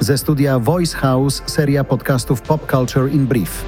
Ze studia Voice House seria podcastów Pop Culture in Brief.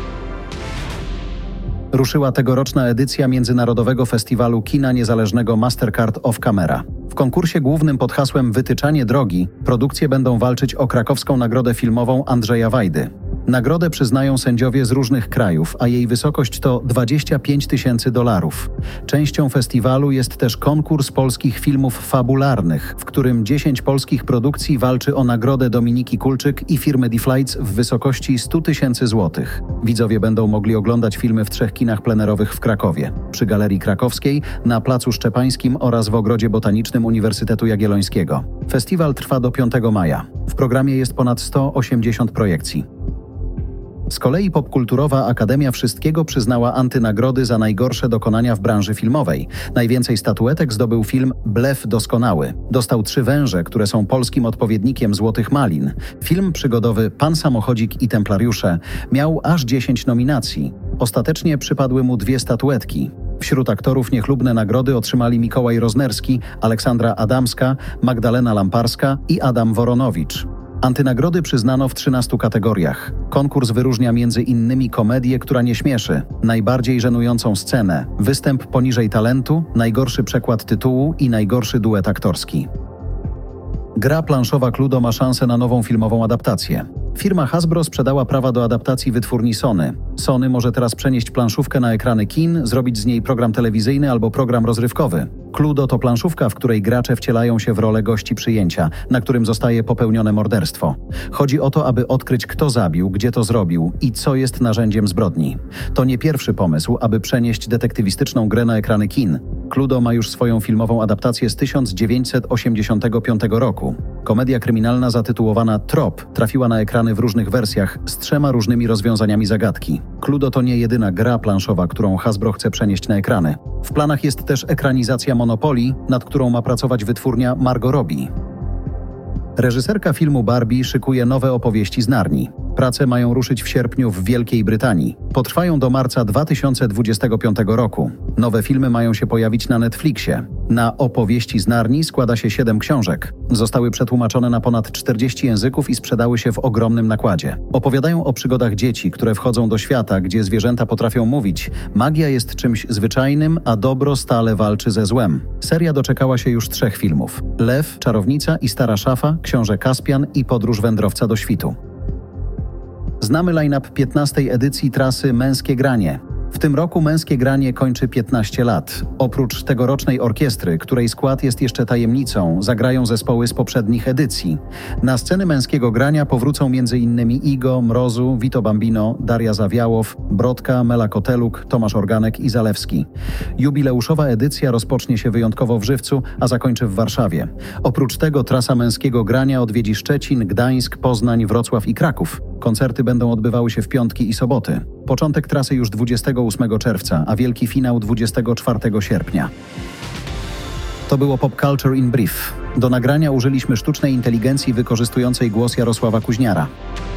Ruszyła tegoroczna edycja Międzynarodowego Festiwalu Kina Niezależnego Mastercard Off Camera. W konkursie głównym pod hasłem Wytyczanie drogi produkcje będą walczyć o krakowską nagrodę filmową Andrzeja Wajdy. Nagrodę przyznają sędziowie z różnych krajów, a jej wysokość to $25 000. Częścią festiwalu jest też konkurs polskich filmów fabularnych, w którym 10 polskich produkcji walczy o nagrodę Dominiki Kulczyk i firmy D-Flights w wysokości $100 000. Widzowie będą mogli oglądać filmy w 3 kinach plenerowych w Krakowie, przy Galerii Krakowskiej, na Placu Szczepańskim oraz w Ogrodzie Botanicznym Uniwersytetu Jagiellońskiego. Festiwal trwa do 5 maja. W programie jest ponad 180 projekcji. Z kolei popkulturowa Akademia Wszystkiego przyznała antynagrody za najgorsze dokonania w branży filmowej. Najwięcej statuetek zdobył film Blef doskonały. Dostał 3 węże, które są polskim odpowiednikiem Złotych Malin. Film przygodowy Pan Samochodzik i Templariusze miał aż 10 nominacji. Ostatecznie przypadły mu 2 statuetki. Wśród aktorów niechlubne nagrody otrzymali Mikołaj Roznerski, Aleksandra Adamska, Magdalena Lamparska i Adam Woronowicz. Antynagrody przyznano w 13 kategoriach. Konkurs wyróżnia m.in. komedię, która nie śmieszy, najbardziej żenującą scenę, występ poniżej talentu, najgorszy przekład tytułu i najgorszy duet aktorski. Gra planszowa Cluedo ma szansę na nową filmową adaptację. Firma Hasbro sprzedała prawa do adaptacji wytwórni Sony. Sony może teraz przenieść planszówkę na ekrany kin, zrobić z niej program telewizyjny albo program rozrywkowy. Cluedo to planszówka, w której gracze wcielają się w rolę gości przyjęcia, na którym zostaje popełnione morderstwo. Chodzi o to, aby odkryć, kto zabił, gdzie to zrobił i co jest narzędziem zbrodni. To nie pierwszy pomysł, aby przenieść detektywistyczną grę na ekrany kin. Cluedo ma już swoją filmową adaptację z 1985 roku. Komedia kryminalna zatytułowana Trop trafiła na ekrany w różnych wersjach z 3 różnymi rozwiązaniami zagadki. Cluedo to nie jedyna gra planszowa, którą Hasbro chce przenieść na ekrany. W planach jest też ekranizacja Monopoly, nad którą ma pracować wytwórnia Margot Robbie. Reżyserka filmu Barbie szykuje nowe opowieści z Narni. Prace mają ruszyć w sierpniu w Wielkiej Brytanii. Potrwają do marca 2025 roku. Nowe filmy mają się pojawić na Netflixie. Na opowieści z Narni składa się 7 książek. Zostały przetłumaczone na ponad 40 języków i sprzedały się w ogromnym nakładzie. Opowiadają o przygodach dzieci, które wchodzą do świata, gdzie zwierzęta potrafią mówić. Magia jest czymś zwyczajnym, a dobro stale walczy ze złem. Seria doczekała się już 3 filmów. Lew, Czarownica i Stara Szafa, Książę Kaspian i Podróż wędrowca do świtu. Znamy line-up 15. edycji trasy Męskie Granie. W tym roku Męskie Granie kończy 15 lat. Oprócz tegorocznej orkiestry, której skład jest jeszcze tajemnicą, zagrają zespoły z poprzednich edycji. Na sceny Męskiego Grania powrócą m.in. Igo, Mrozu, Vito Bambino, Daria Zawiałow, Brodka, Mela Koteluk, Tomasz Organek i Zalewski. Jubileuszowa edycja rozpocznie się wyjątkowo w Żywcu, a zakończy w Warszawie. Oprócz tego trasa Męskiego Grania odwiedzi Szczecin, Gdańsk, Poznań, Wrocław i Kraków. Koncerty będą odbywały się w piątki i soboty. Początek trasy już 28 czerwca, a wielki finał 24 sierpnia. To było Pop Culture in Brief. Do nagrania użyliśmy sztucznej inteligencji wykorzystującej głos Jarosława Kuźniara.